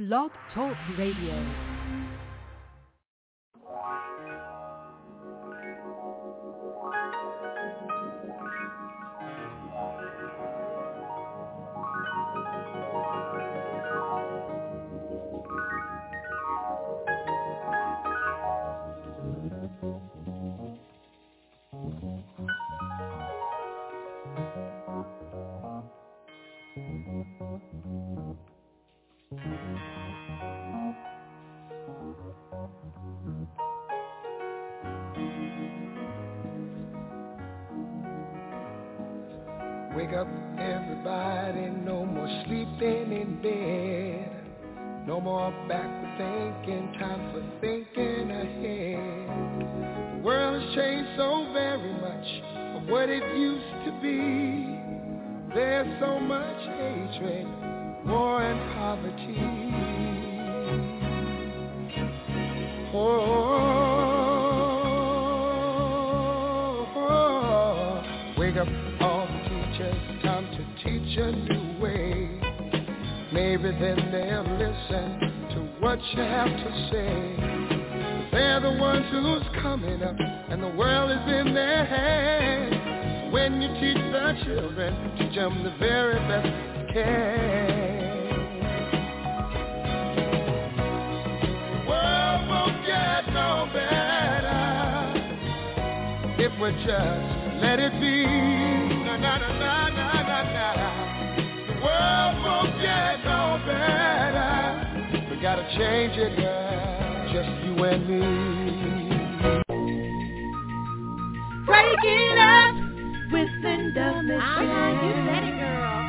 Blog Talk Radio. Wake up, everybody, no more sleeping in bed. No more backward thinking, time for thinking ahead. The world has changed so very much from what it used to be. There's so much hatred, war and poverty. Wake up, all the teachers, time to teach a new way. Maybe then they'll listen to what you have to say. They're the ones who's coming up, and the world is in their hands. When you teach the children, teach them the very best you can. The world won't get no better if we just let it be. Na na na na na na na. The world won't get no better. We gotta change it, girl. Just you and me. Break it up with Linda Michelle. You said it, girl.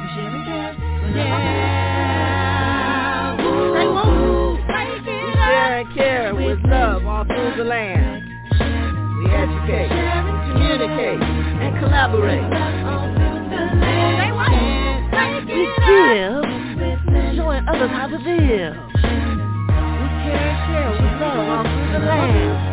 Yeah. Say woo. Break it Share and care with love all through the land. We educate, communicate, and collaborate. We give, showing others how to live. We care and share with love all through the land.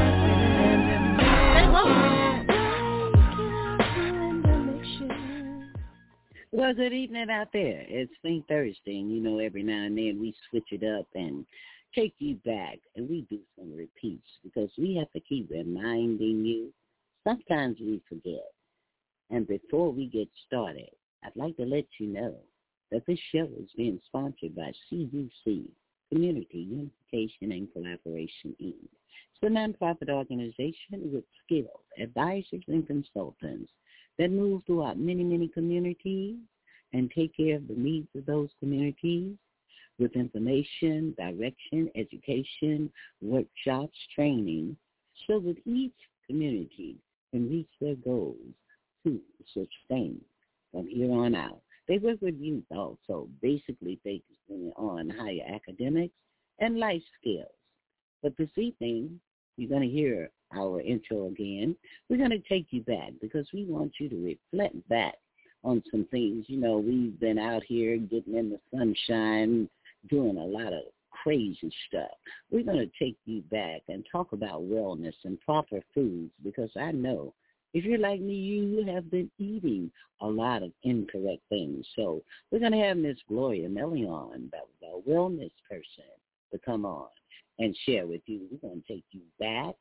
Well, good evening out there. It's Think Thursday, and you know every now and then we switch it up and take you back, and we do some repeats because we have to keep reminding you. Sometimes we forget. And before we get started, I'd like to let you know that this show is being sponsored by CUC, Community Unification and Collaboration, Inc. It's a nonprofit organization with skilled advisors and consultants that move throughout many, many communities and take care of the needs of those communities with information, direction, education, workshops, training, so that each community can reach their goals to sustain from here on out. They work with youth also, basically focusing on higher academics and life skills. But this evening, you're going to hear our intro again. We're going to take you back because we want you to reflect back on some things. You know, we've been out here getting in the sunshine, doing a lot of crazy stuff. We're going to take you back and talk about wellness and proper foods because I know if you're like me, you have been eating a lot of incorrect things. So we're going to have Miss Gloria Melion, the wellness person, to come on and share with you. We're going to take you back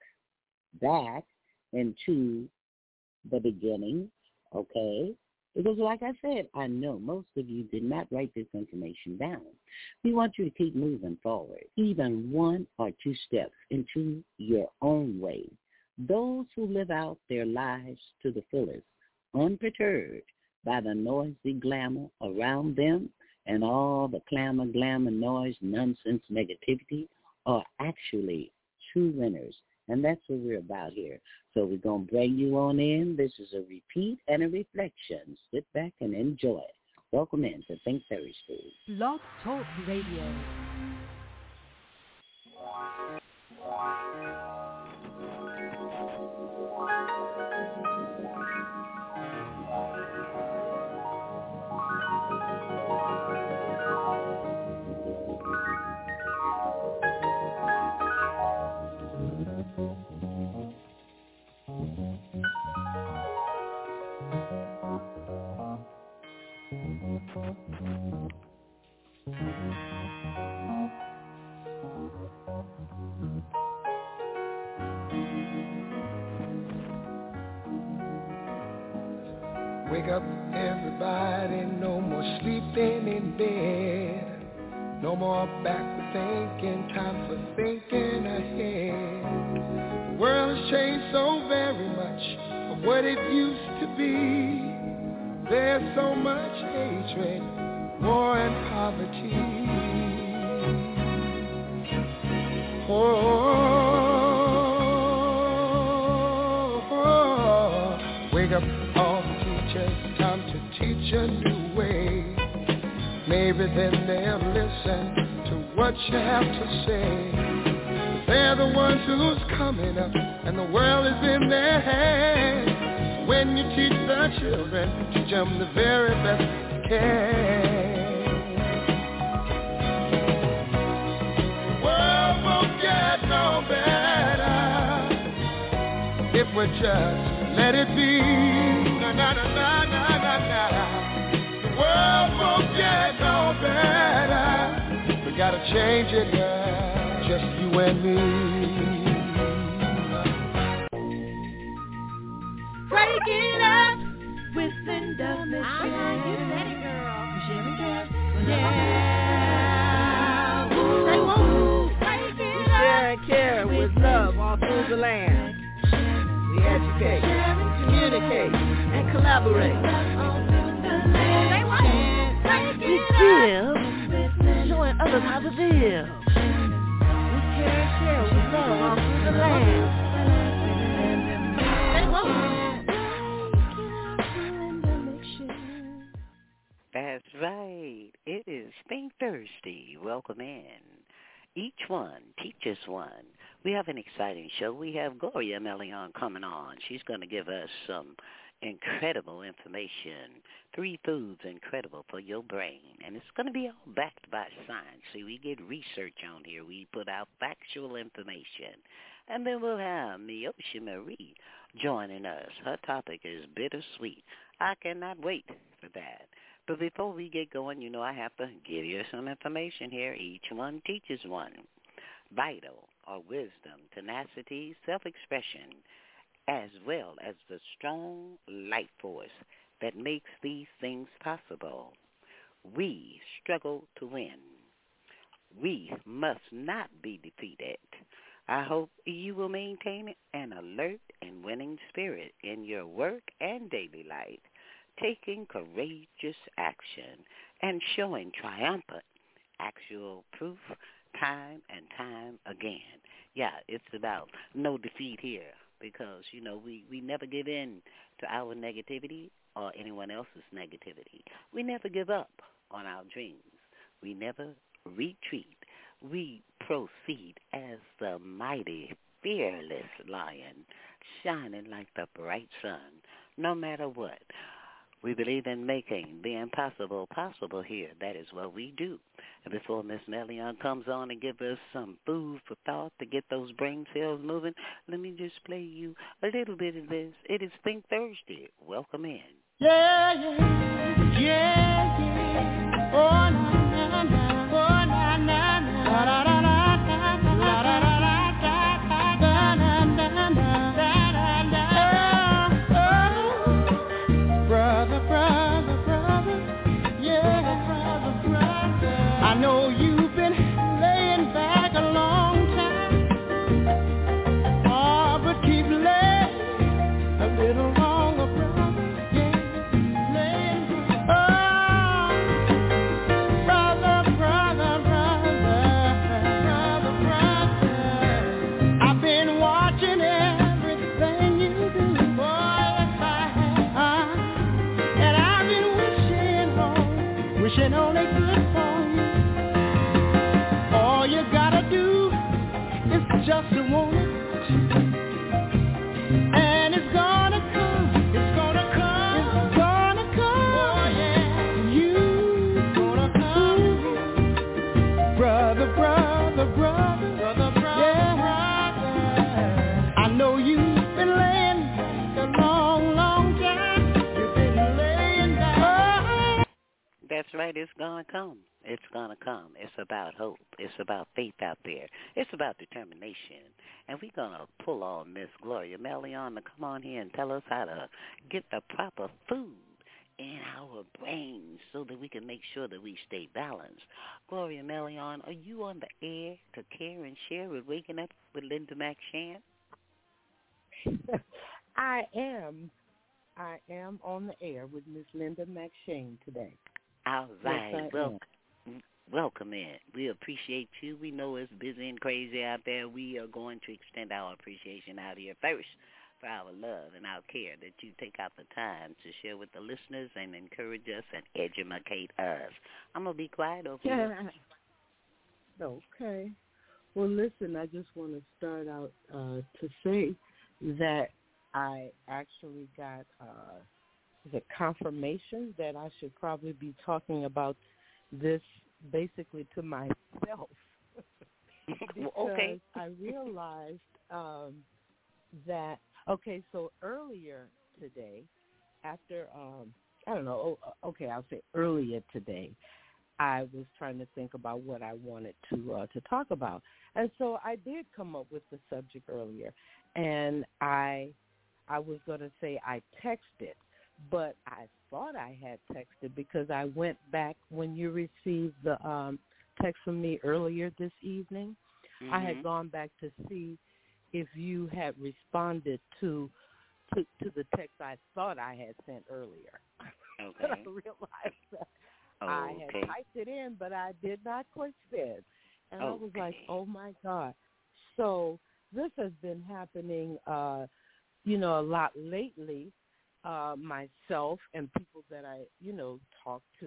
into the beginning, okay? Because like I said, I know most of you did not write this information down. We want you to keep moving forward, even one or two steps into your own way. Those who live out their lives to the fullest, unperturbed by the noisy glamour around them and all the clamor, glamour, noise, nonsense, negativity, are actually true winners. And that's what we're about here. So we're going to bring you on in. This is a repeat and a reflection. Sit back and enjoy it. Welcome in to Think Thursday. Blog Talk Radio. Wake up, everybody, no more sleeping in bed. No more backward thinking, time for thinking ahead. The world has changed so very much from what it used to be. There's so much hatred, war and poverty. Wake up all the teachers, time to teach a new way. Maybe then they'll listen to what you have to say. They're the ones who's coming up, and the world is in their hands. When you teach the children, teach them the very best you can. The world won't get no better if we just let it be. Na na na na na na na. The world won't get no better. We gotta change it, girl. Just you and me. Break it up with Linda Mitchell. You said it, girl. Yeah. Say woo. Break it We share and care with love all through the land. We educate, communicate, and collaborate. We give, showing others how to live. We care and share with love all through the land. That's right. It is Think Thursday. Welcome in. Each one teaches one. We have an exciting show. We have Gloria Melion coming on. She's going to give us some incredible information. 3 foods incredible for your brain. And it's going to be all backed by science. See, we get research on here. We put out factual information. And then we'll have Miosha Marie joining us. Her topic is bittersweet. I cannot wait for that. But before we get going, you know, I have to give you some information here. Each one teaches one. Vital or wisdom, tenacity, self-expression, as well as the strong life force that makes these things possible. We struggle to win. We must not be defeated. I hope you will maintain an alert and winning spirit in your work and daily life, taking courageous action and showing triumphant actual proof time and time again. Yeah, it's about no defeat here because, you know, we never give in to our negativity or anyone else's negativity. We never give up on our dreams. We never retreat. We proceed as the mighty, fearless lion, shining like the bright sun, no matter what. We believe in making the impossible possible here. That is what we do. And before Miss Melion comes on and give us some food for thought to get those brain cells moving, let me just play you a little bit of this. It is Think Thursday. Welcome in. Yeah, yeah, yeah, yeah. Oh, na, na, na. Oh, na, na, na. La, la, la, la, la, la, la, la, la, la, na, na, na, na. I know you've been laying back a long time, oh, but keep laying a little longer, brother, yeah, laying back, oh, brother, I've been watching everything you do, boy, yes I have, and I've been wishing only good for you. All you gotta do is just want it, and it's gonna come, it's gonna come, it's gonna come, oh yeah, you're gonna come, brother, yeah, brother. I know you've been laying a long, long time, you've been laying down. That's right, it's gonna come. It's going to come. It's about hope. It's about faith out there. It's about determination. And we're going to pull on Miss Gloria Melion to come on here and tell us how to get the proper food in our brains so that we can make sure that we stay balanced. Gloria Melion, are you on the air to care and share with Waking Up with Linda McShan? I am on the air with Miss Linda McShane today. All right. Yes, welcome in. We appreciate you. We know it's busy and crazy out there. We are going to extend our appreciation out here first for our love and our care that you take out the time to share with the listeners and encourage us and educate us. I'm going to be quiet over here. Okay. Well, listen, I just want to start out to say that I actually got the confirmation that I should probably be talking about this basically to myself. Because okay. I realized that, so earlier today, after, I'll say earlier today, I was trying to think about what I wanted to talk about. And so I did come up with the subject earlier. And I was going to say I texted, but I thought I had texted because I went back when you received the text from me earlier this evening. Mm-hmm. I had gone back to see if you had responded to the text I thought I had sent earlier. Okay. But I realized that I had typed it in, but I did not click send. And I was like, oh, my God. So this has been happening, a lot lately, myself and people that I, talk to,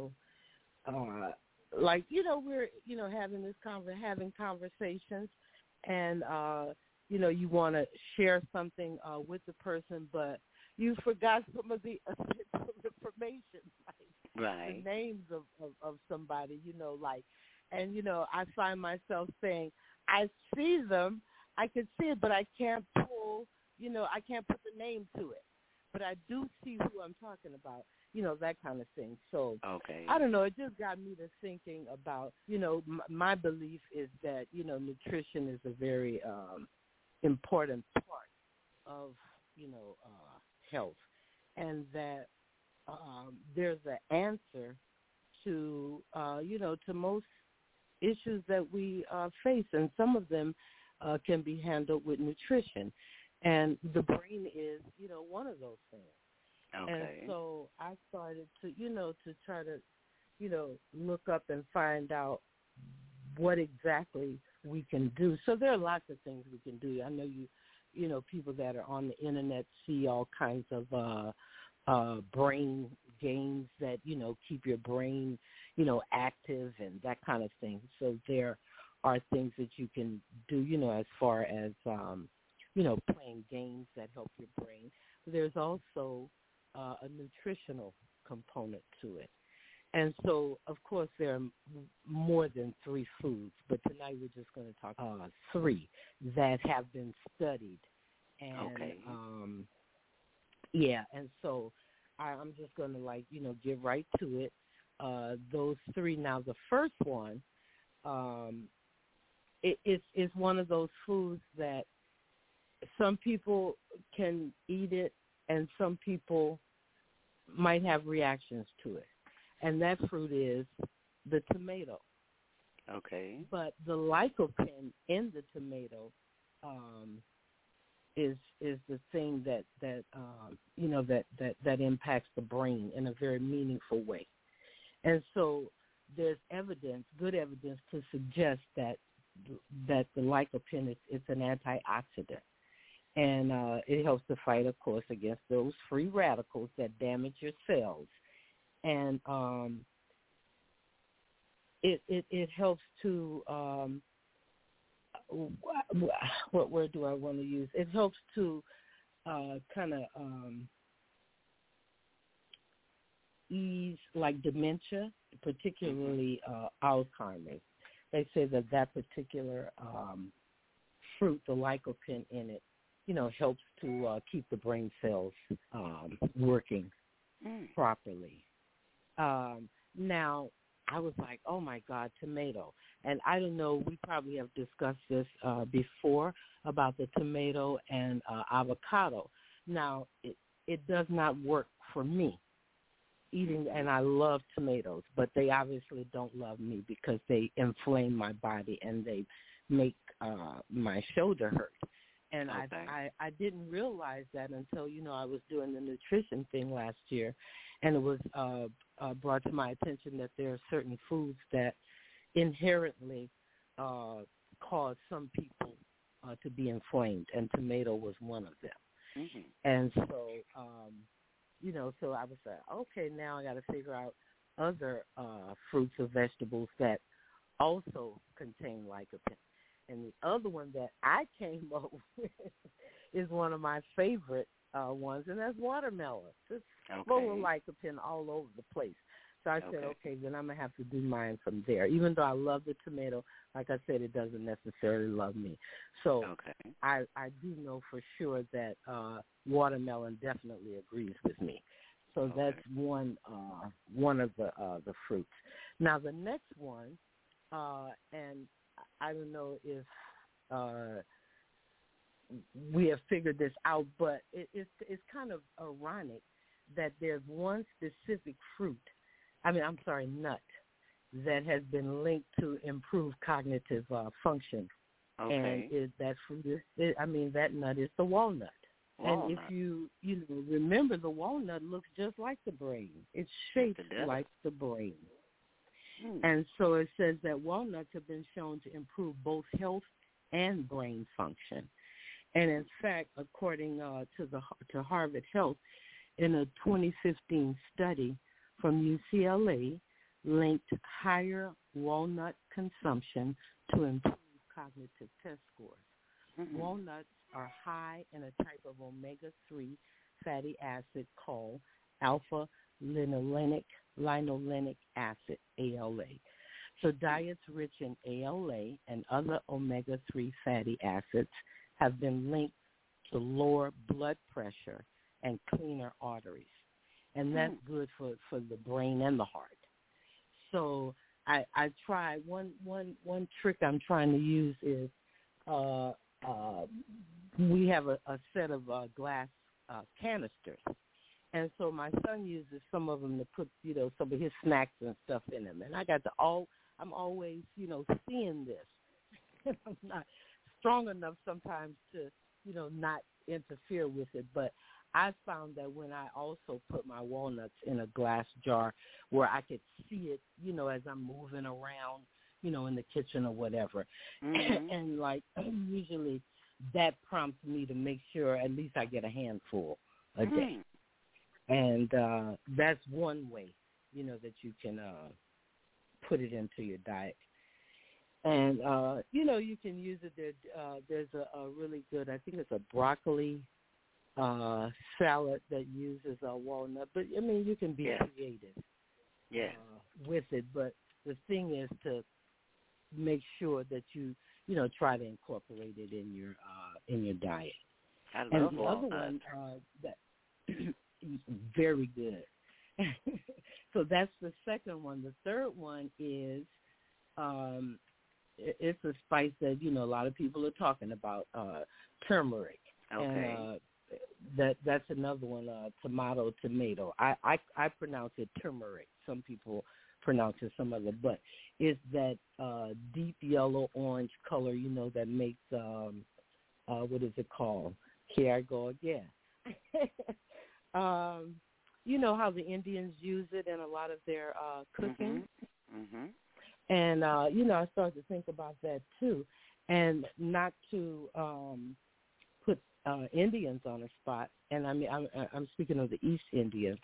we're, having this having conversations and, you want to share something with the person, but you forgot some of the information, like the names of somebody, and, I find myself saying, I see them, I can see it, but I can't pull, I can't put the name to it. But I do see who I'm talking about, that kind of thing. So, I don't know, it just got me to thinking about, my belief is that, nutrition is a very important part of, health. And that there's an answer to, to most issues that we face. And some of them can be handled with nutrition. And the brain is, one of those things. Okay. And so I started to, to try to, look up and find out what exactly we can do. So there are lots of things we can do. I know people that are on the internet see all kinds of brain games that, keep your brain, active and that kind of thing. So there are things that you can do, as far as, playing games that help your brain. There's also a nutritional component to it. And so, of course, there are more than 3 foods, but tonight we're just going to talk 3 that have been studied. And, and so I'm just going to, get right to it. Those 3. Now, the first one, it's one of those foods that some people can eat it and some people might have reactions to it. And that fruit is the tomato. Okay. But the lycopene in the tomato is the thing that impacts the brain in a very meaningful way. And so there's good evidence to suggest that the lycopene is an antioxidant. And it helps to fight, of course, against those free radicals that damage your cells. And it helps to, what word do I want to use? It helps to kind of ease like dementia, particularly Alzheimer's. They say that particular fruit, the lycopene in it, helps to keep the brain cells working properly. Now, I was like, oh, my God, tomato. And I don't know, we probably have discussed this before about the tomato and avocado. Now, it does not work for me. eating, and I love tomatoes, but they obviously don't love me because they inflame my body and they make my shoulder hurt. And okay. I didn't realize that until, I was doing the nutrition thing last year, and it was brought to my attention that there are certain foods that inherently cause some people to be inflamed, and tomato was one of them. Mm-hmm. And so, so I was like, okay, now I got to figure out other fruits or vegetables that also contain lycopene. And the other one that I came up with is one of my favorite ones, and that's watermelon. It's full of lycopene all over the place. So I said, okay, then I'm going to have to do mine from there. Even though I love the tomato, like I said, it doesn't necessarily love me. So I do know for sure that watermelon definitely agrees with me. So that's one of the fruits. Now, the next one, and I don't know if we have figured this out, but it's kind of ironic that there's one specific nut that has been linked to improved cognitive function. Okay. And that nut is the walnut. And if you remember, the walnut looks just like the brain. It's shaped like the brain. And so it says that walnuts have been shown to improve both health and brain function. And in fact, according to Harvard Health, in a 2015 study from UCLA, linked higher walnut consumption to improve cognitive test scores. Mm-hmm. Walnuts are high in a type of omega-3 fatty acid called alpha-linolenic acid, ALA. So diets rich in ALA and other omega-3 fatty acids have been linked to lower blood pressure and cleaner arteries. And that's good for the brain and the heart. So I try one trick I'm trying to use is we have a set of glass canisters, and so my son uses some of them to put some of his snacks and stuff in them, and I'm always seeing this. I'm not strong enough sometimes to not interfere with it, but I found that when I also put my walnuts in a glass jar where I could see it, as I'm moving around, in the kitchen or whatever. Mm-hmm. And usually that prompts me to make sure at least I get a handful a day. And that's one way, that you can put it into your diet. And, you can use it. There's a really good, I think it's a broccoli salad that uses a walnut, but you can be creative with it. But the thing is to make sure that you try to incorporate it in your diet. I love and the other one that very good. So that's the second one. The third one is it's a spice that a lot of people are talking about, turmeric. Okay. And that's another one, tomato. I pronounce it turmeric. Some people pronounce it some other, but it's that deep yellow orange color, that makes what is it called? Here I go again. You know how the Indians use it in a lot of their cooking? Mm-hmm. And I started to think about that too, and not to put Indians on a spot. And I mean, I'm speaking of the East Indians.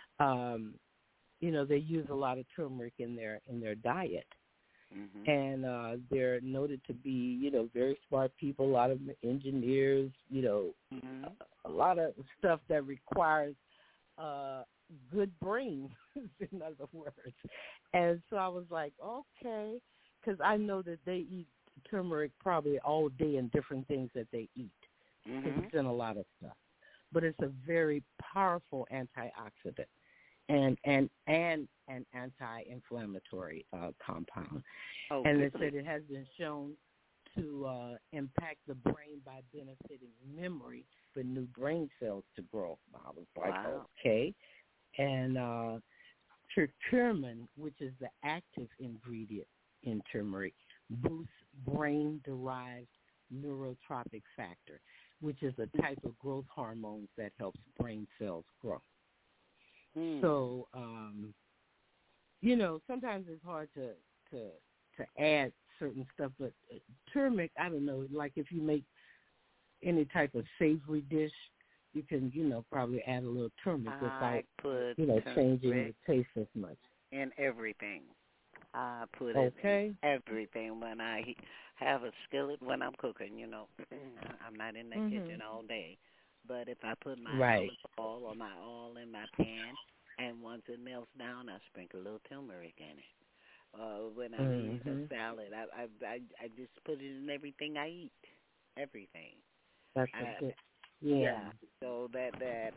They use a lot of turmeric in their diet, and they're noted to be very smart people. A lot of engineers. A lot of stuff that requires good brain, in other words. And so I was like, okay, because I know that they eat turmeric probably all day in different things that they eat. It's in a lot of stuff. But it's a very powerful antioxidant and an anti-inflammatory compound. Oh, and they said it has been shown to impact the brain by benefiting memory for new brain cells to grow. I was like, okay. And curcumin, which is the active ingredient in turmeric, boosts brain-derived neurotropic factor, which is a type of growth hormone that helps brain cells grow. So, sometimes it's hard to add certain stuff, but turmeric, I don't know, like if you make any type of savory dish, you can, probably add a little turmeric without, changing the taste as much. In everything. I put it in everything when I have a skillet when I'm cooking, I'm not in the kitchen all day. But if I put my olive oil or my oil in my pan, and once it melts down, I sprinkle a little turmeric in it. When I eat a salad, I just put it in everything I eat. Everything. That's good. Yeah. So that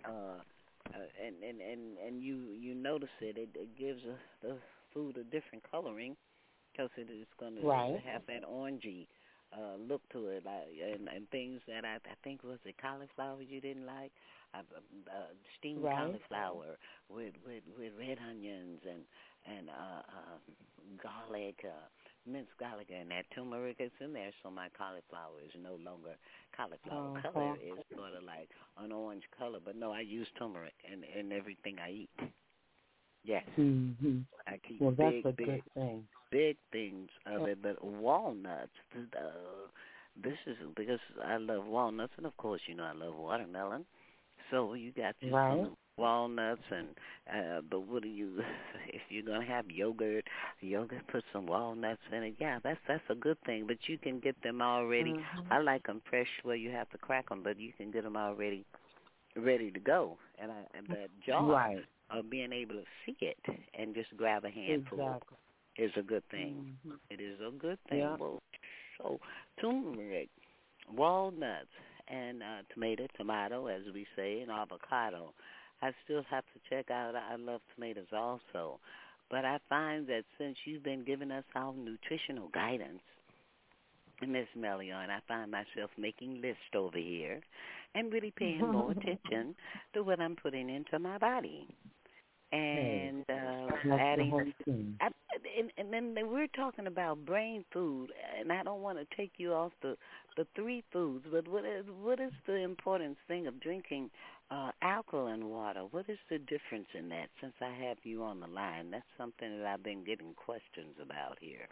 and you notice it gives the food a different coloring because it is going to have that orangey look to it, and things that I think was it cauliflower you didn't like, steamed cauliflower with red onions and garlic, minced garlic, and that turmeric is in there, so my cauliflower is no longer cauliflower color. It's sort of like an orange color. But no, I use turmeric in everything I eat. Yes. I keep big things of it, but walnuts, this is because I love walnuts, and of course, I love watermelon. So you got some walnuts, and but what do you, if you're going to have yogurt, put some walnuts in it. Yeah, that's a good thing, but you can get them already. I like them fresh where you have to crack them, but you can get them already ready to go. And that jar of being able to see it and just grab a handful is a good thing. It is a good thing. Yeah. Well, so turmeric, walnuts, and tomato, as we say, and avocado. I still have to check out. I love tomatoes also. But I find that since you've been giving us our nutritional guidance, Miss Melion, I find myself making lists over here and really paying more attention to what I'm putting into my body. And adding, and then we're talking about brain food, and I don't want to take you off the three foods, but what is the important thing of drinking alkaline water? What is the difference in that? Since I have you on the line, that's something that I've been getting questions about here.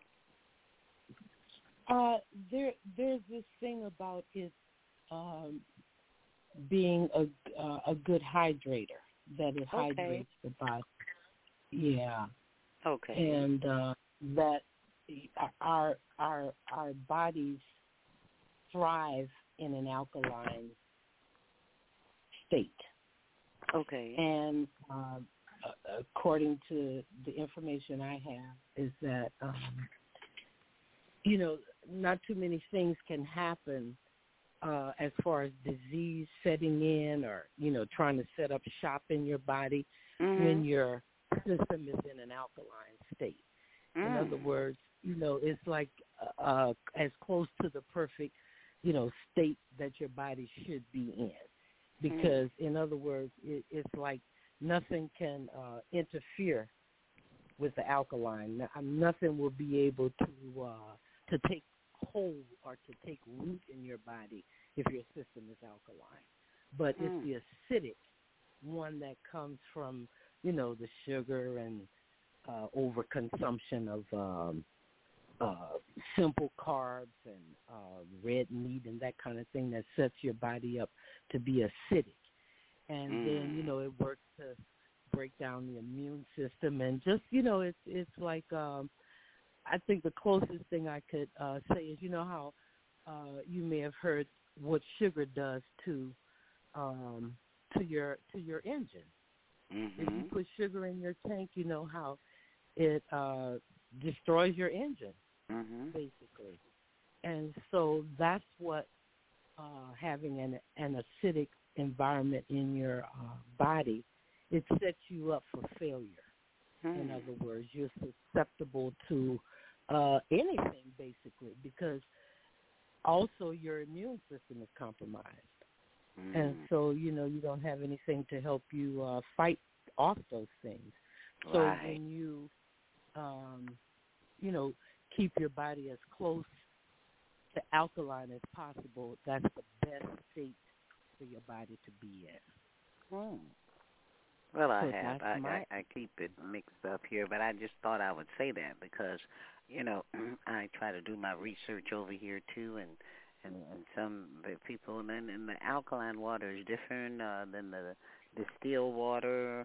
There's this thing about it being a good hydrator. That it hydrates the body. Yeah. Okay. And that our bodies thrive in an alkaline state. Okay. And according to the information I have, is that not too many things can happen as far as disease setting in or, trying to set up shop in your body when your system is in an alkaline state. In other words, it's like as close to the perfect, state that your body should be in. Because, in other words, it's like nothing can interfere with the alkaline. Nothing will be able to take hold or to take root in your body if your system is alkaline. But it's the acidic one that comes from, the sugar and overconsumption of simple carbs and red meat and that kind of thing that sets your body up to be acidic. And then, it works to break down the immune system and just, it's like I think the closest thing I could say is, how you may have heard what sugar does to your engine. If you put sugar in your tank, you know how it destroys your engine, basically. And so that's what having an acidic environment in your body, it sets you up for failure. In other words, you're susceptible to anything, basically, because also your immune system is compromised. And so, you don't have anything to help you fight off those things. So right. when you, keep your body as close to alkaline as possible, that's the best state for your body to be in. Well, So I keep it mixed up here, but I just thought I would say that because, I try to do my research over here too, and some people, and the alkaline water is different than the distilled water.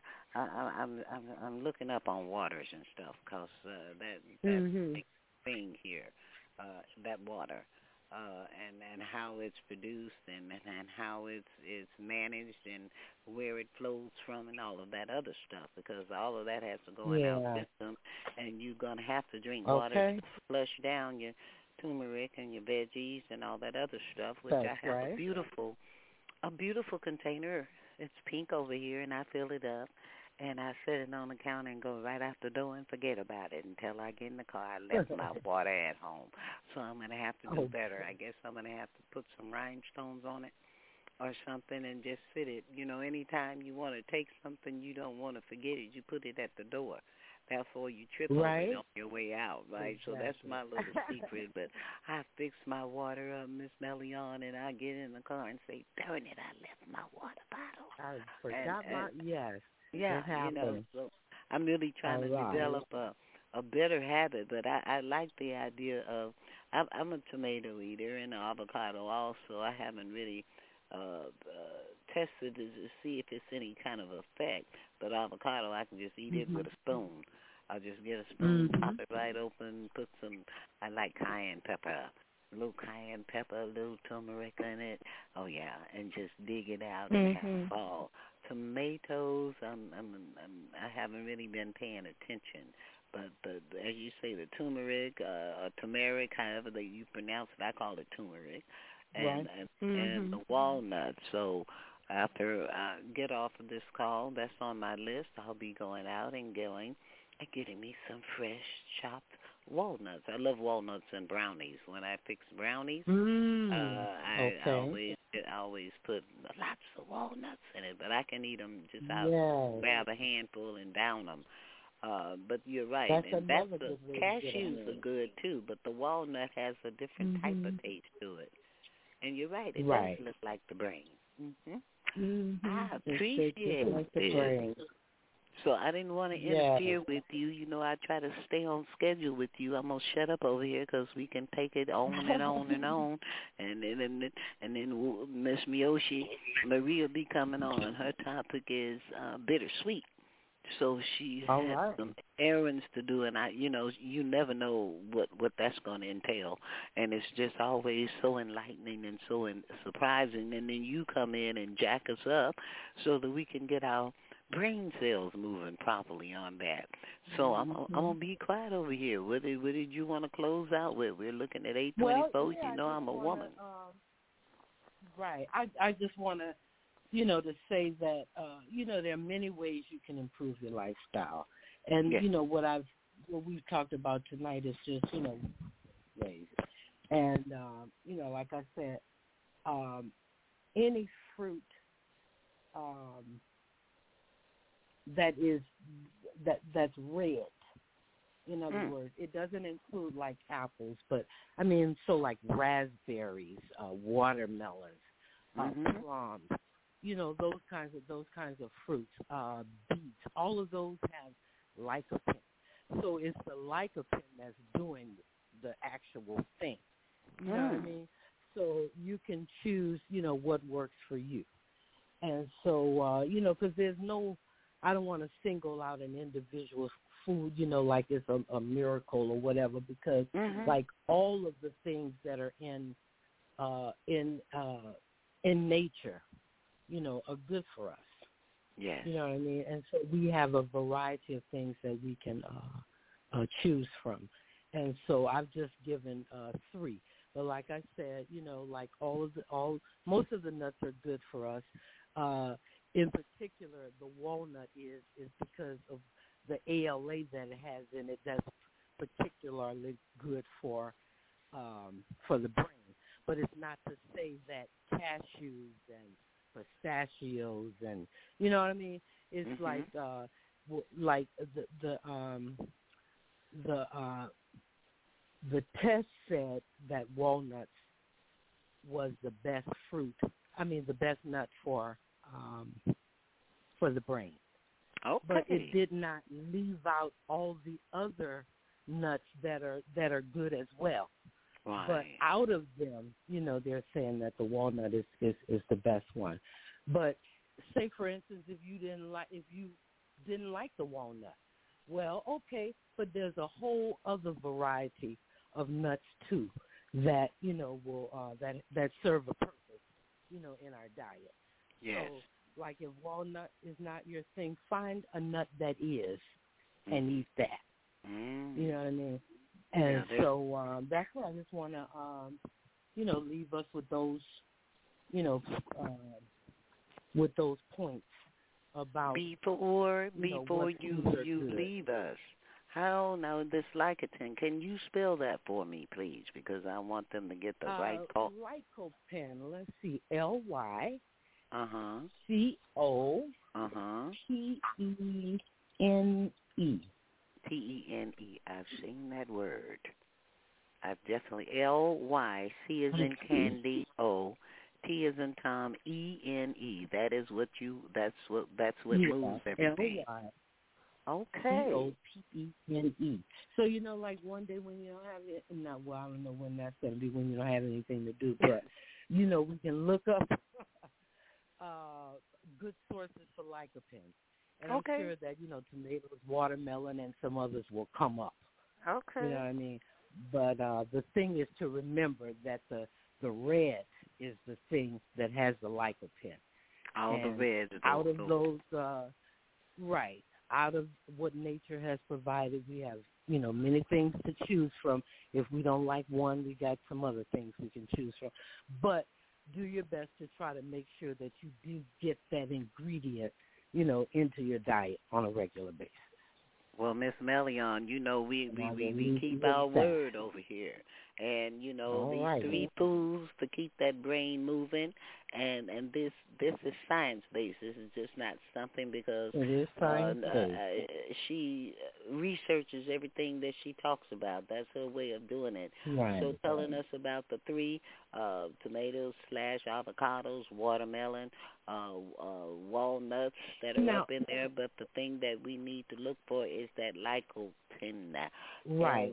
I'm looking up on waters and stuff because that big thing here, that water. And how it's produced and how it's managed and where it flows from and all of that other stuff, because all of that has to go in our system, and you're going to have to drink water to flush down your turmeric and your veggies and all that other stuff, which I have a beautiful container. It's pink over here, and I fill it up. And I set it on the counter and go right out the door and forget about it until I get in the car. I left my water at home. So I'm going to have to do better. I guess I'm going to have to put some rhinestones on it or something and just sit it. Anytime you want to take something, you don't want to forget it, you put it at the door. Therefore, you trip over it on your way out, right? Exactly. So that's my little secret. But I fix my water up, Miss Melion, and I get in the car and say, darn it, I left my water bottle. I forgot yes. Yeah, so I'm really trying to develop a better habit, but I like the idea of, I'm a tomato eater and an avocado also. I haven't really tested to see if it's any kind of effect, but avocado, I can just eat it with a spoon. I'll just get a spoon, pop it right open, put some, I like cayenne pepper, a little cayenne pepper, a little turmeric in it, and just dig it out and have a ball. Tomatoes, I haven't really been paying attention, but as you say, the turmeric, turmeric, however you pronounce it, I call it turmeric, and the walnuts. So after I get off of this call, that's on my list. I'll be going out and getting me some fresh chopped walnuts. I love walnuts and brownies. When I fix brownies, I always put lots of walnuts in it, but I can eat them just out, grab a handful and down them. But you're right. Cashews are good too, but the walnut has a different type of taste to it. And you're right, it does look like the brain. I appreciate it. So I didn't want to interfere with you. I try to stay on schedule with you. I'm going to shut up over here because we can take it on and on and on. And then Miss Miyoshi Marie will be coming on. Her topic is bittersweet. So she has some errands to do, and you never know what that's going to entail. And it's just always so enlightening and so surprising. And then you come in and jack us up so that we can get our brain cells moving properly on that. So I'm gonna be quiet over here. What did you want to close out with? We're looking at 8:24. Well, I'm a woman. Right. I just want to, to say that, there are many ways you can improve your lifestyle. And, what we've talked about tonight is just, ways. And, like I said, any fruit that's red. In other words, it doesn't include like apples, but so like raspberries, watermelons, plums, those kinds of fruits, beets. All of those have lycopene. So it's the lycopene that's doing the actual thing. You know what I mean? So you can choose, what works for you. And so, because there's no, I don't want to single out an individual food, like it's a miracle or whatever, because like all of the things that are in nature, are good for us. Yes. You know what I mean? And so we have a variety of things that we can choose from. And so I've just given 3. But like I said, like most of the nuts are good for us. In particular, the walnut is because of the ALA that it has in it. That's particularly good for the brain. But it's not to say that cashews and pistachios and, you know what I mean? It's like like the test said that walnuts was the best fruit. I mean, the best nut for the brain. Okay. But it did not leave out all the other nuts that are good as well. Right. But out of them, they're saying that the walnut is the best one. But say, for instance, if you didn't like the walnut, well, okay, but there's a whole other variety of nuts too that will that serve a purpose, in our diet. Yes. So, like if walnut is not your thing, find a nut that is, and eat that. Mm. You know what I mean? And so that's what I just want to, leave us with those, with those points about before you leave us. How now this Lycopene? Can you spell that for me, please? Because I want them to get the right call. Lycopene. Let's see. Lycopene. Tene. I've seen that word. I've definitely Ly. C is in candy. O. T is in Tom. E-N-E. That is what you. That's what moves everything. L-Y. Okay. Copene. So like one day when you don't have it, I don't know when that's going to be, when you don't have anything to do, but we can look up good sources for Lycopene. And I'm sure that, tomatoes, watermelon, and some others will come up. Okay. You know what I mean? But the thing is to remember that the red is the thing that has the Lycopene. The red. Out of those, right, out of what nature has provided, we have, many things to choose from. If we don't like one, we got some other things we can choose from. But do your best to try to make sure that you do get that ingredient into your diet on a regular basis. Well, Miss Melion, we keep our word over here. And, these three foods to keep that brain moving. And this is science-based. This is just not something because it is science-based. She researches everything that she talks about. That's her way of doing it. Right. So telling us about the three tomatoes / avocados, watermelon, walnuts that are up in there. But the thing that we need to look for is that Lycopene. Right.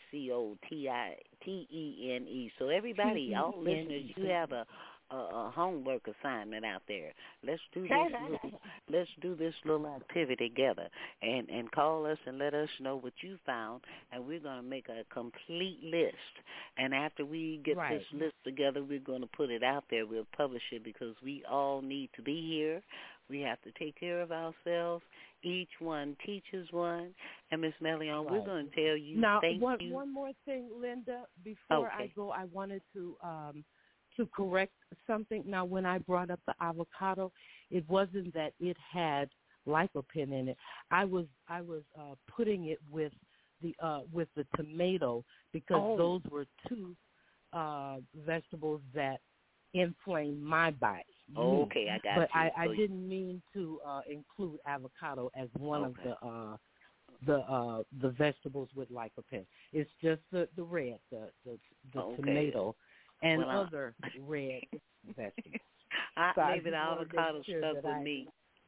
Lycopene. So everybody, all listeners, you have a homework assignment out there. Let's do this little activity together, and call us and let us know what you found, and we're going to make a complete list. And after we get this list together, we're going to put it out there. We'll publish it because we all need to be here. We have to take care of ourselves. Each one teaches one. And Miss Melion, we're going to tell you thank you. One more thing, Linda, before I go, I wanted to correct something. Now, when I brought up the avocado, it wasn't that it had lycopene in it. I was putting it with the tomato because those were two vegetables that inflame my body. Okay, I got but you. I didn't mean to include avocado as one of the vegetables with lycopene. It's just the red, the tomato, and other red vegetables. Maybe the avocado stuck with me.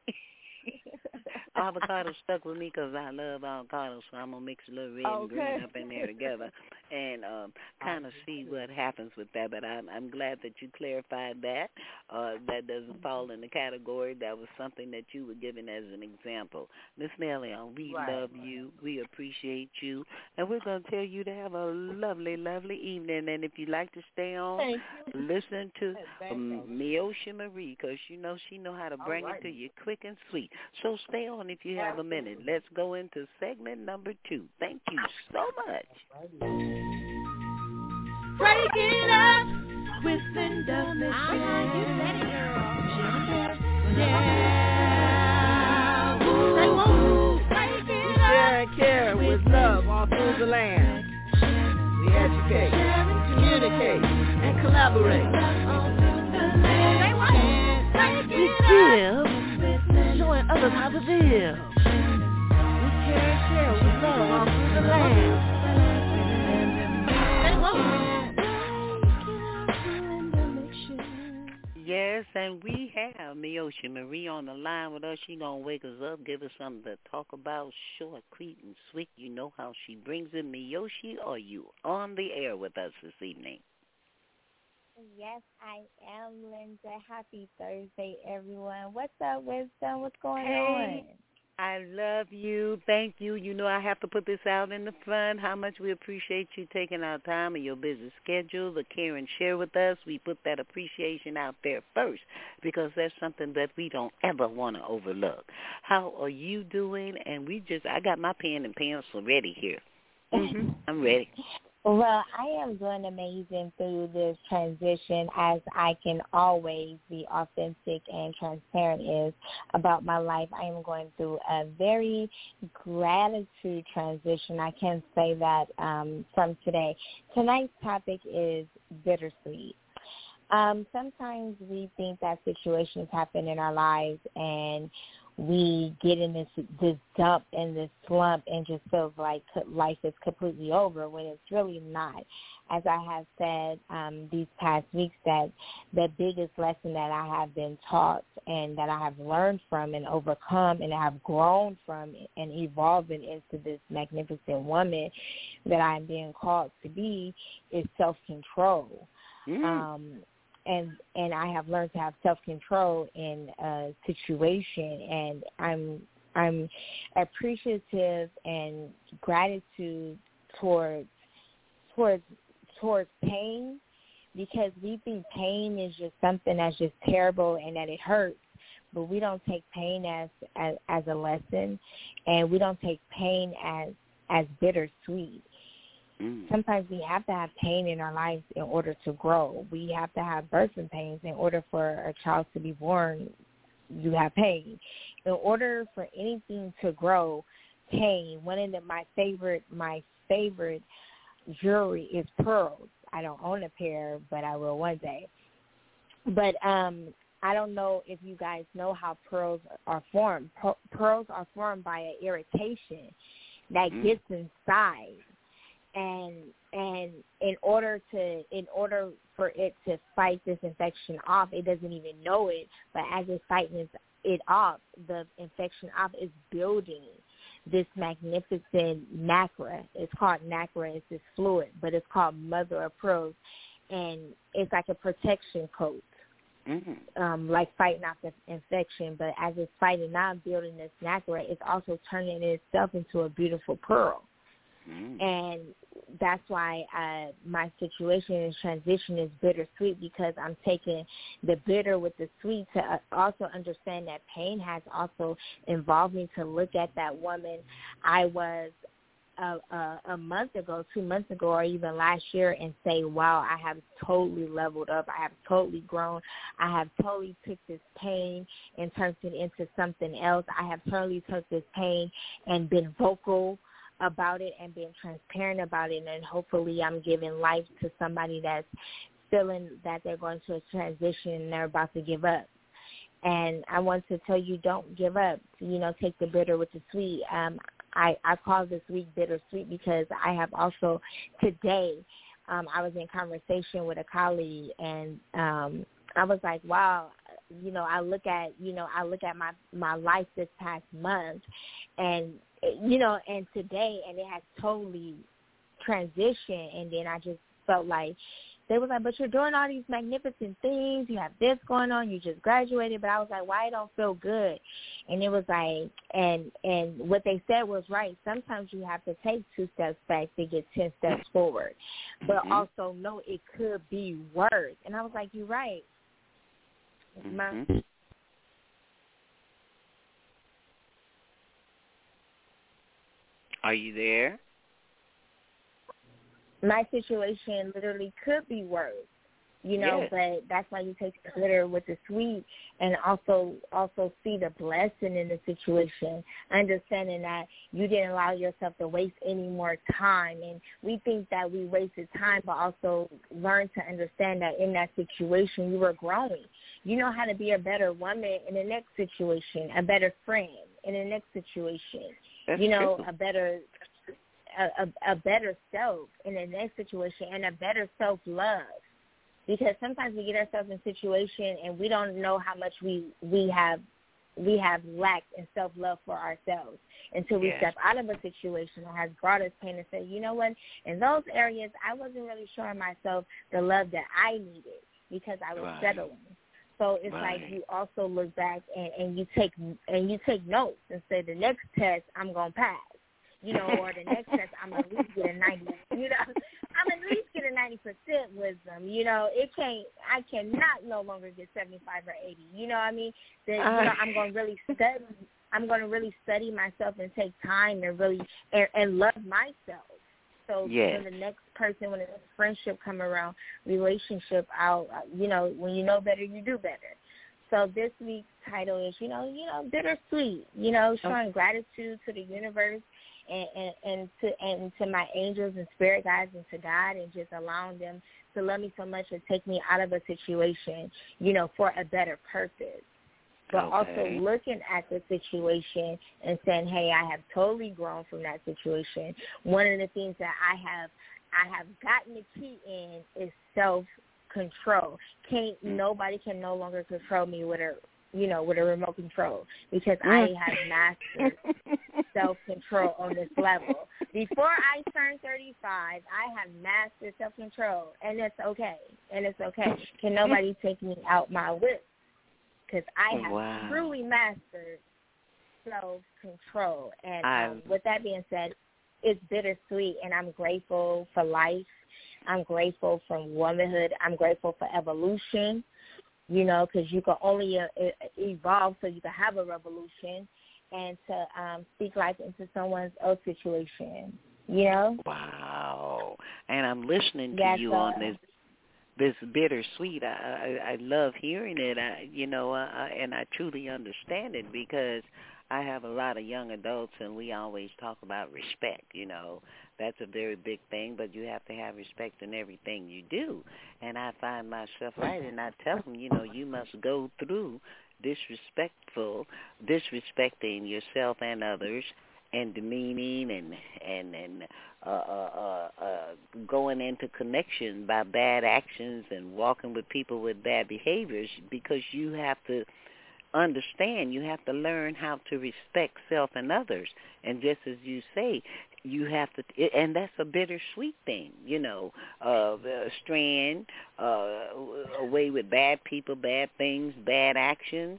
Avocado stuck with me because I love avocados, so I'm going to mix a little red and green up in there together and kind of see what happens with that. But I'm glad that you clarified that. That doesn't fall in the category. That was something that you were giving as an example. Miss Melion, we love you. We appreciate you. And we're going to tell you to have a lovely, lovely evening. And if you'd like to stay on, listen to Miosha Marie because she know how to bring it to you quick and sweet. So stay on if you have a minute. Let's go into segment number 2. Thank you so much. Break it up with Linda Michelle. You said it, girl. Yeah. Say woo. Break it up. Share and care with love all through the land. We educate, communicate, and collaborate. Say what? We give, showing others how to live. share with love all through the land. Yes, and we have Miyoshi Marie on the line with us. She gonna wake us up, give us something to talk about, short, sweet, and sweet. You know how she brings it. Miyoshi, are you on the air with us this evening? Yes, I am, Linda. Happy Thursday, everyone. What's up, Wisdom? What's going on? I love you. Thank you. You know I have to put this out in the front, how much we appreciate you taking our time and your busy schedule to care and share with us. We put that appreciation out there first because that's something that we don't ever want to overlook. How are you doing? And I got my pen and pencil ready here. I'm ready. Well, I am doing amazing through this transition, as I can always be authentic and transparent is about my life. I am going through a very gratitude transition. I can say that from today. Tonight's topic is bittersweet. Sometimes we think that situations happen in our lives and we get in this dump and this slump and just feels like life is completely over when it's really not. As I have said these past weeks, that the biggest lesson that I have been taught and that I have learned from and overcome and have grown from and evolving into this magnificent woman that I am being called to be is self-control. And I have learned to have self-control in a situation, and I'm appreciative and gratitude towards pain, because we think pain is just something that's just terrible and that it hurts, but we don't take pain as a lesson, and we don't take pain as bittersweet. Sometimes we have to have pain in our lives in order to grow. We have to have birthing pains in order for a child to be born. You have pain. In order for anything to grow, pain. One of my favorite jewelry is pearls. I don't own a pair, but I will one day. But I don't know if you guys know how pearls are formed. Pearls are formed by an irritation that gets inside. And in order for it to fight this infection off, it doesn't even know it. But as it's fighting it off, the infection off is building this magnificent nacre. It's called nacre. It's this fluid, but it's called mother of pearls, and it's like a protection coat. Like fighting off the infection. But as it's fighting off, building this nacre, it's also turning itself into a beautiful pearl. And that's why my situation in transition is bittersweet, because I'm taking the bitter with the sweet to also understand that pain has also involved me to look at that woman I was a month ago, 2 months ago, or even last year, and say, wow, I have totally leveled up. I have totally grown. I have totally took this pain and turned it into something else. I have totally took this pain and been vocal about it and being transparent about it, and hopefully I'm giving life to somebody that's feeling that they're going to a transition and they're about to give up. And I want to tell you, don't give up. Take the bitter with the sweet. I call this week bittersweet because I have also today, I was in conversation with a colleague, and I was like, wow, I look at my life this past month, and and today, and it has totally transitioned. And then I just felt like they was like, but you're doing all these magnificent things. You have this going on. You just graduated. But I was like, why I don't feel good? And it was like, and what they said was right. Sometimes you have to take 2 steps back to get 10 steps forward. But also know it could be worse. And I was like, you're right. Are you there? My situation literally could be worse, Yes. But that's why you take the bitter with the sweet, and also see the blessing in the situation, understanding that you didn't allow yourself to waste any more time. And we think that we wasted time, but also learn to understand that in that situation you were growing. You know how to be a better woman in the next situation, a better friend in the next situation. That's you know, true. a better self in the next situation, and a better self-love. Because sometimes we get ourselves in a situation and we don't know how much we have lacked in self-love for ourselves until we step out of a situation that has brought us pain and say, you know what, in those areas I wasn't really showing myself the love that I needed because I was settling. So it's like you also look back and you take notes and say the next test I'm going to pass. You know, or the next test, I'm going to at least get a 90. You know, I'm at least get a 90% wisdom. You know, I cannot no longer get 75 or 80. You know what I mean? You know, I'm going to really study. I'm going to really study myself and take time and really and love myself. So when the next person, when the next friendship come around, relationship out, you know, when you know better, you do better. So this week's title is, you know, bittersweet. You know, showing gratitude to the universe. And to my angels and spirit guides and to God, and just allowing them to love me so much and take me out of a situation, you know, for a better purpose. But also looking at the situation and saying, hey, I have totally grown from that situation. One of the things that I have gotten the key in is self-control. Nobody can no longer control me with a remote control, because I have mastered self-control on this level. Before I turned 35, I have mastered self-control, and it's okay. Can nobody take me out my whip? Because I have truly mastered self-control. And with that being said, it's bittersweet, and I'm grateful for life. I'm grateful for womanhood. I'm grateful for evolution. You know, because you can only evolve so you can have a revolution, and to speak life into someone else's situation, you know? Wow. And I'm listening to you on this bittersweet. I love hearing it, and I truly understand it, because I have a lot of young adults, and we always talk about respect, you know. That's a very big thing, but you have to have respect in everything you do. And I find myself and I tell them, you know, you must go through disrespecting yourself and others, and demeaning and going into connection by bad actions and walking with people with bad behaviors, because you have to understand, you have to learn how to respect self and others. And just as you say, you have to, and that's a bittersweet thing, you know, straying away with bad people, bad things, bad actions,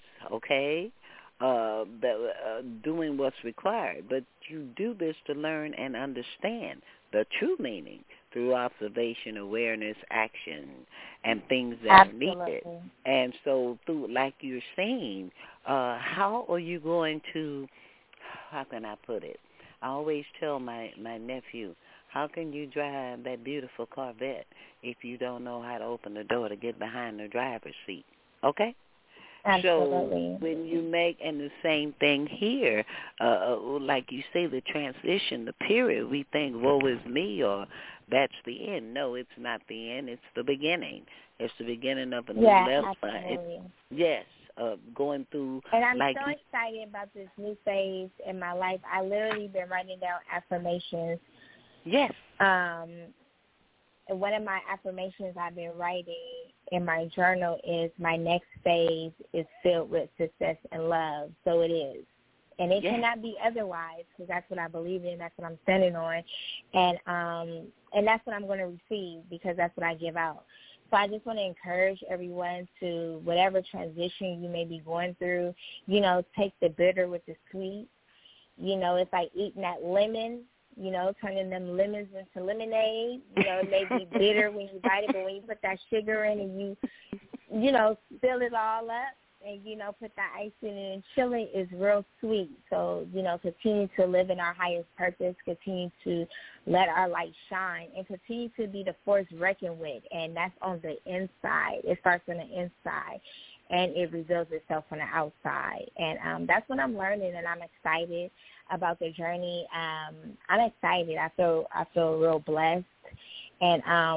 doing what's required. But you do this to learn and understand the true meaning through observation, awareness, action, and things that are needed. And so through, like you're saying, how are you going to, how can I put it? I always tell my nephew, how can you drive that beautiful Corvette if you don't know how to open the door to get behind the driver's seat? Okay? Absolutely. So when you make, and the same thing here, like you say, the transition, the period, we think, woe is me, or that's the end. No, it's not the end. It's the beginning. It's the beginning of a new level. Absolutely. Going through. And I'm so excited about this new phase in my life. I literally been writing down affirmations. Yes. And one of my affirmations I've been writing in my journal is, my next phase is filled with success and love. So it is. And it cannot be otherwise, because that's what I believe in. That's what I'm standing on. And that's what I'm going to receive, because that's what I give out. So I just want to encourage everyone to, whatever transition you may be going through, you know, take the bitter with the sweet. You know, it's like eating that lemon, you know, turning them lemons into lemonade. You know, it may be bitter when you bite it, but when you put that sugar in and you know, fill it all up and, you know, put that ice in it and chill it, is real sweet. So, you know, continue to live in our highest purpose, continue to let our light shine, and continue to be the force reckoned with. And that's on the inside. It starts on the inside, and it reveals itself on the outside. And that's what I'm learning, and I'm excited about the journey. I'm excited. I feel real blessed. And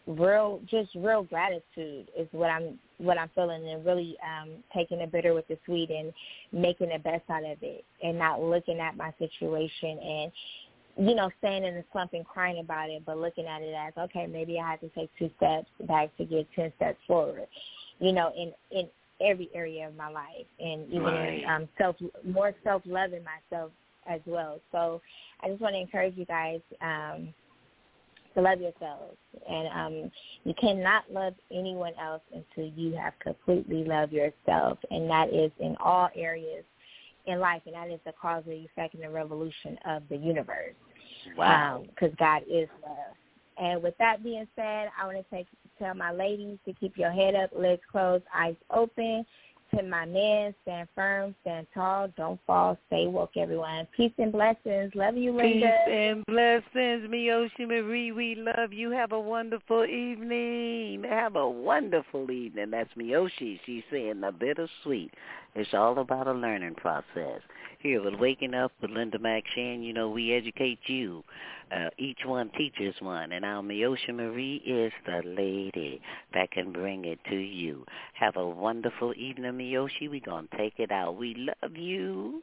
real gratitude is what I'm feeling, and really taking the bitter with the sweet and making the best out of it, and not looking at my situation and, you know, staying in the slump and crying about it, but looking at it as, okay, maybe I have to take 2 steps back to get 10 steps forward, you know, in every area of my life, and even in more self-loving myself as well. So I just want to encourage you guys to love yourselves. And you cannot love anyone else until you have completely loved yourself, and that is in all areas in life, and that is the cause and effect and the revolution of the universe. Wow. Because God is love. And with that being said, I want to tell my ladies to keep your head up, legs closed, eyes open. To my men, stand firm, stand tall, don't fall, stay woke, everyone. Peace and blessings. Love you, Linda. Peace and blessings, Miyoshi Marie. We love you. Have a wonderful evening. Have a wonderful evening. That's Miyoshi. She's saying the bittersweet. It's all about a learning process. Here with Waking Up with Linda McShane, you know, we educate you. Each one teaches one, and our Miyoshi Marie is the lady that can bring it to you. Have a wonderful evening, Miyoshi. We're going to take it out. We love you.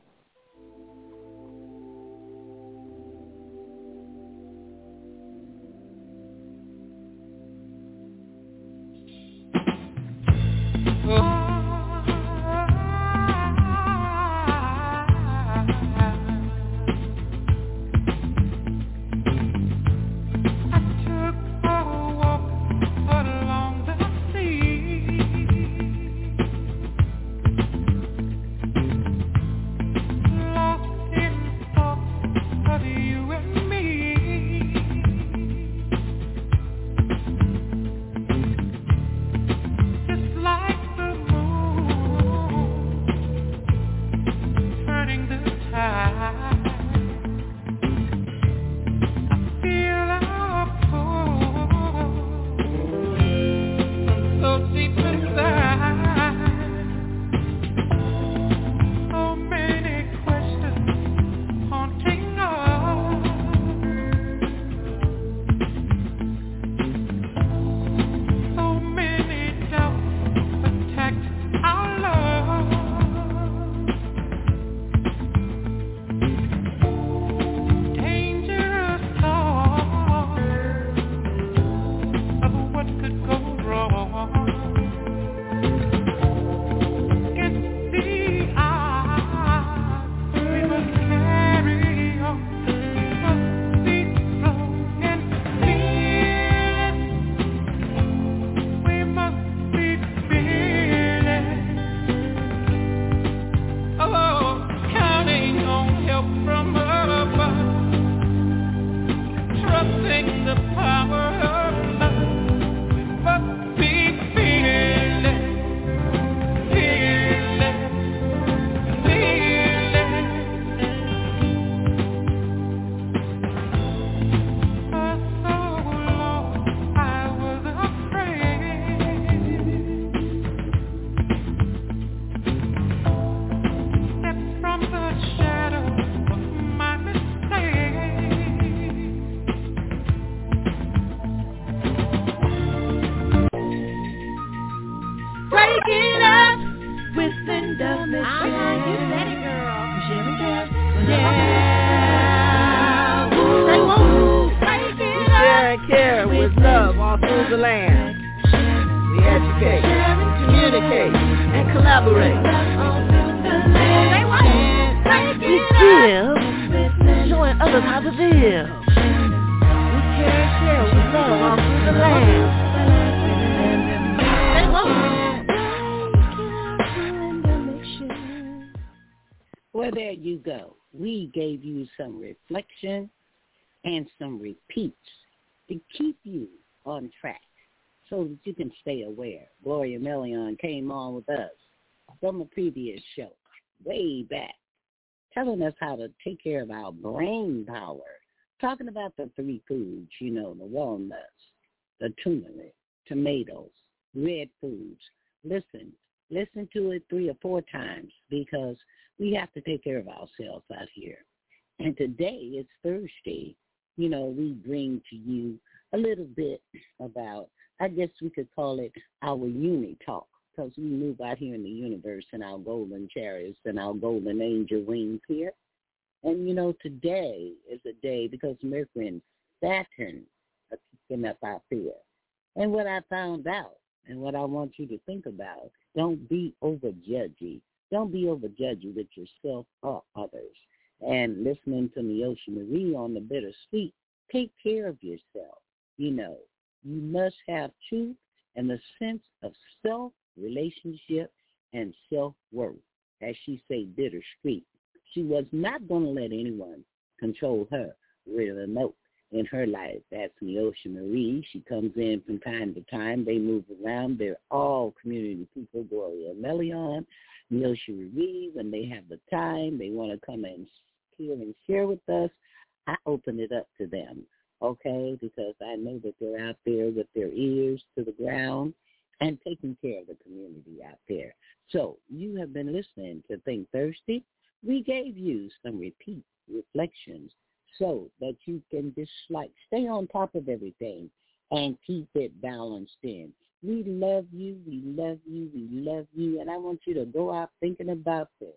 Well, there you go. We gave you some reflection and some repeats to keep you on track so that you can stay aware. Gloria Melion came on with us from a previous show, way back, telling us how to take care of our brain power, talking about the 3 foods, you know, the walnuts, the turmeric, tomatoes, red foods. Listen to it 3 or 4 times because we have to take care of ourselves out here. And today it's Thursday. You know, we bring to you a little bit about, I guess we could call it our uni talk, because we move out here in the universe in our golden chariots and our golden angel wings here. And, today is a day because Mercury and Saturn are kicking up out there. And what I found out and what I want you to think about, don't be over-judgy. Don't be over-judgy with yourself or others. And listening to Neosha Marie on the Bittersweet, take care of yourself. You must have truth and the sense of self-relationship and self-worth. As she say, Bittersweet. She was not going to let anyone control her with a remote in her life. That's Neosha Marie. She comes in from time to time. They move around. They're all community people. Gloria Melion, Neosha Marie, when they have the time, they want to come and hear and share with us. I open it up to them, okay, because I know that they're out there with their ears to the ground and taking care of the community out there. So you have been listening to Think Thirsty. We gave you some repeat reflections so that you can just stay on top of everything and keep it balanced in. We love you, we love you, we love you, and I want you to go out thinking about this.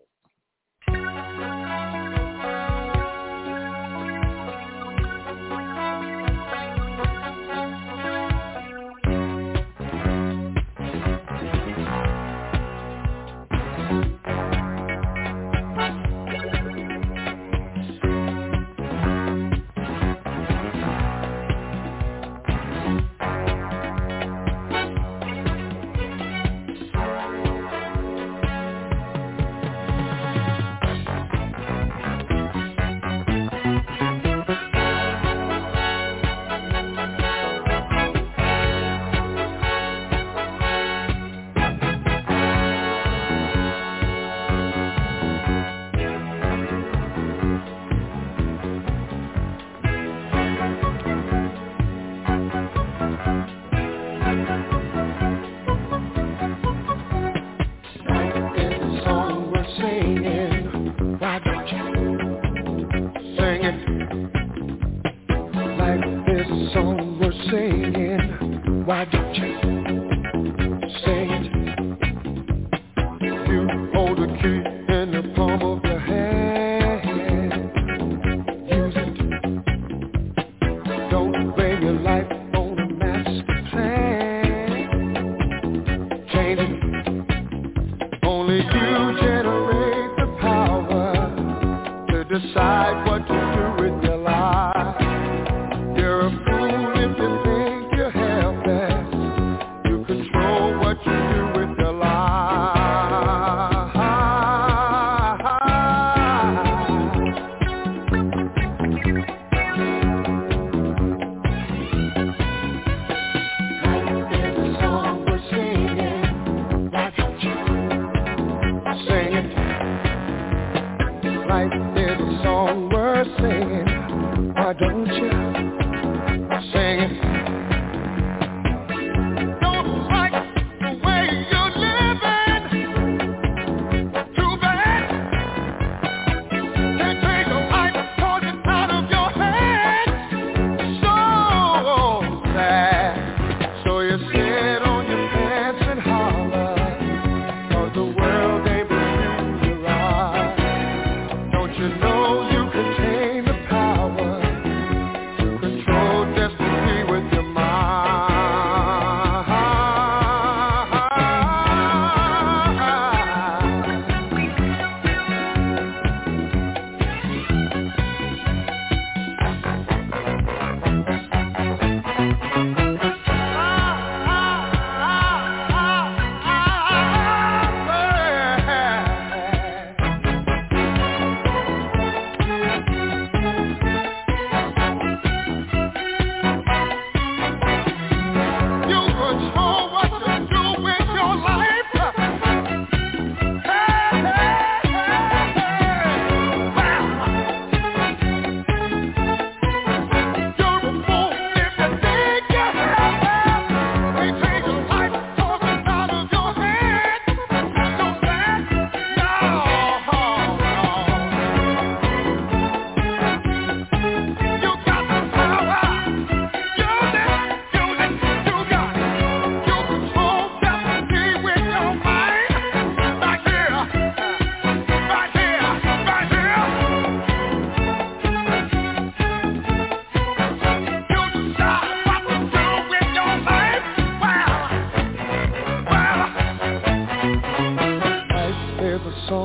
Don't like the way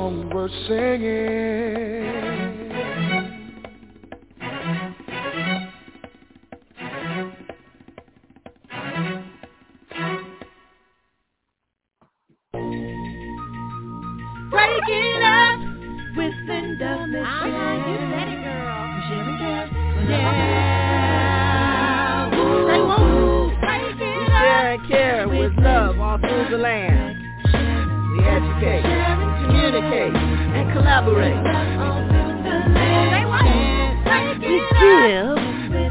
song worth singing. Break it up with Linda Michelle. You said it, girl. Yeah. Say woo. Break it We share and care with love all through the land. We educate, communicate, and collaborate. We give,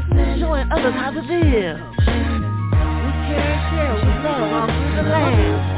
showing others how to live. We care and share with love all through the land.